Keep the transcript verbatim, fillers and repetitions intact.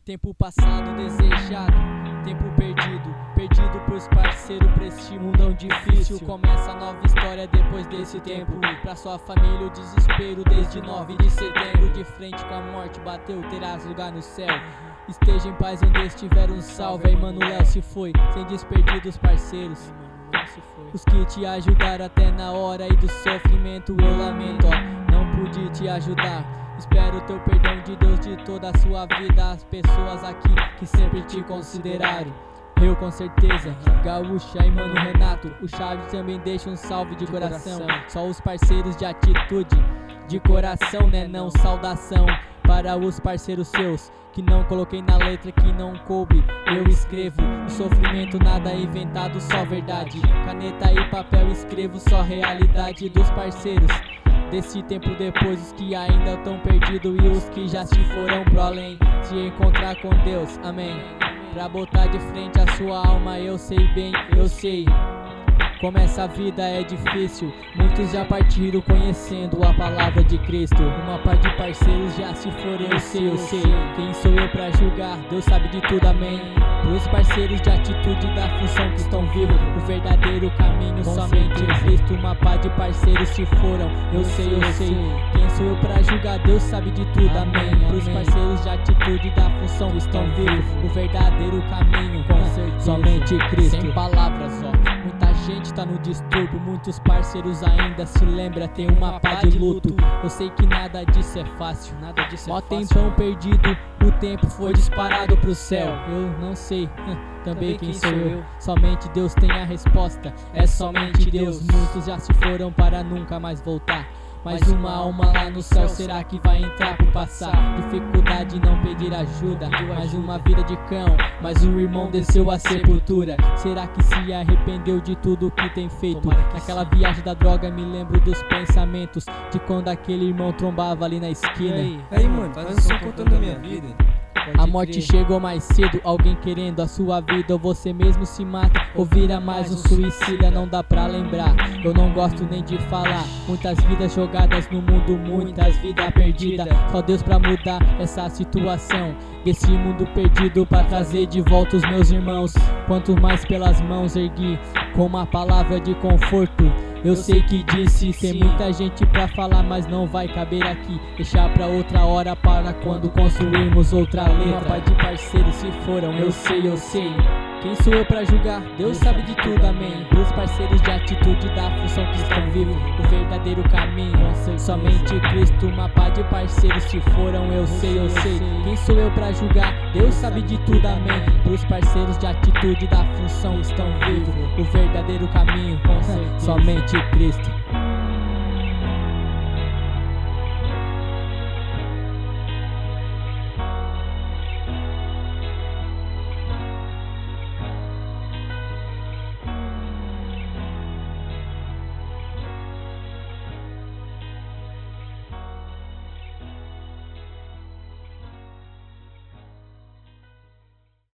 Tempo passado desejado, tempo perdido, perdido pros parceiros pra este mundão difícil. Começa a nova história depois desse tempo. Pra sua família o desespero desde nove de setembro. De frente com a morte bateu, terás lugar no céu. Esteja em paz onde estiver, um salve. Aí mano, Léo se foi, sem despedir dos parceiros. Os que te ajudaram até na hora e do sofrimento. Eu lamento, ó, não pude te ajudar. Espero teu perdão de Deus de toda a sua vida. As pessoas aqui que sempre te consideraram. Eu com certeza, Gaúcha e mano Renato. O Chaves também deixa um salve de coração. Só os parceiros de atitude, de coração, né não, saudação para os parceiros seus que não coloquei na letra, que não coube, eu escrevo. O sofrimento nada é inventado, só verdade. Caneta e papel escrevo, só realidade dos parceiros desse tempo depois, os que ainda estão perdidos e os que já se foram pro além, se encontrar com Deus, amém. Pra botar de frente a sua alma, eu sei bem, eu sei como essa vida é difícil. Muitos já partiram conhecendo a palavra de Cristo. Uma par de parceiros já se foram, eu sei, eu sei. Quem sou eu pra julgar? Deus sabe de tudo, amém. Pros parceiros de atitude da função que estão vivos, o verdadeiro caminho somente em Cristo. Uma par de parceiros se foram, eu sei, eu sei. Quem sou eu pra julgar? Deus sabe de tudo, amém. Pros parceiros de atitude da função que estão vivos, o verdadeiro caminho somente Cristo. Sem palavras, ó. Muita gente tá no distúrbio, muitos parceiros ainda se lembra, tem uma pá de luto. Eu sei que nada disso é fácil, nada disso é fácil. Mó tempão perdido, o tempo foi disparado pro céu. Eu não sei também quem sou eu, somente Deus tem a resposta, é somente Deus. Muitos já se foram para nunca mais voltar. Mais uma alma lá no céu, será que vai entrar por passar? Dificuldade não pedir ajuda, mais uma vida de cão, mas o irmão desceu à sepultura. Será que se arrependeu de tudo que tem feito? Naquela viagem da droga me lembro dos pensamentos de quando aquele irmão trombava ali na esquina. Aí, aí mano, faz um som contando a minha vida. A morte chegou mais cedo, alguém querendo a sua vida, ou você mesmo se mata, ou vira mais um suicida, não dá pra lembrar, eu não gosto nem de falar. Muitas vidas jogadas no mundo, muitas vidas perdidas, só Deus pra mudar essa situação, desse mundo perdido, pra trazer de volta os meus irmãos. Quanto mais pelas mãos ergui, com uma palavra de conforto. Eu sei que disse, tem muita gente pra falar, mas não vai caber aqui. Deixar pra outra hora, para quando construirmos outra letra. Uma par de parceiros se foram, eu sei, eu sei. Quem sou eu pra julgar? Deus sabe de tudo, amém. Dos parceiros de atitude da função que estão vivos, o verdadeiro caminho, somente Cristo. Uma par de parceiros se foram, eu sei, eu sei. Quem sou eu pra julgar? Deus sabe de tudo, amém. Dos parceiros de atitude da função estão vivos, o verdadeiro caminho, somente Cristo.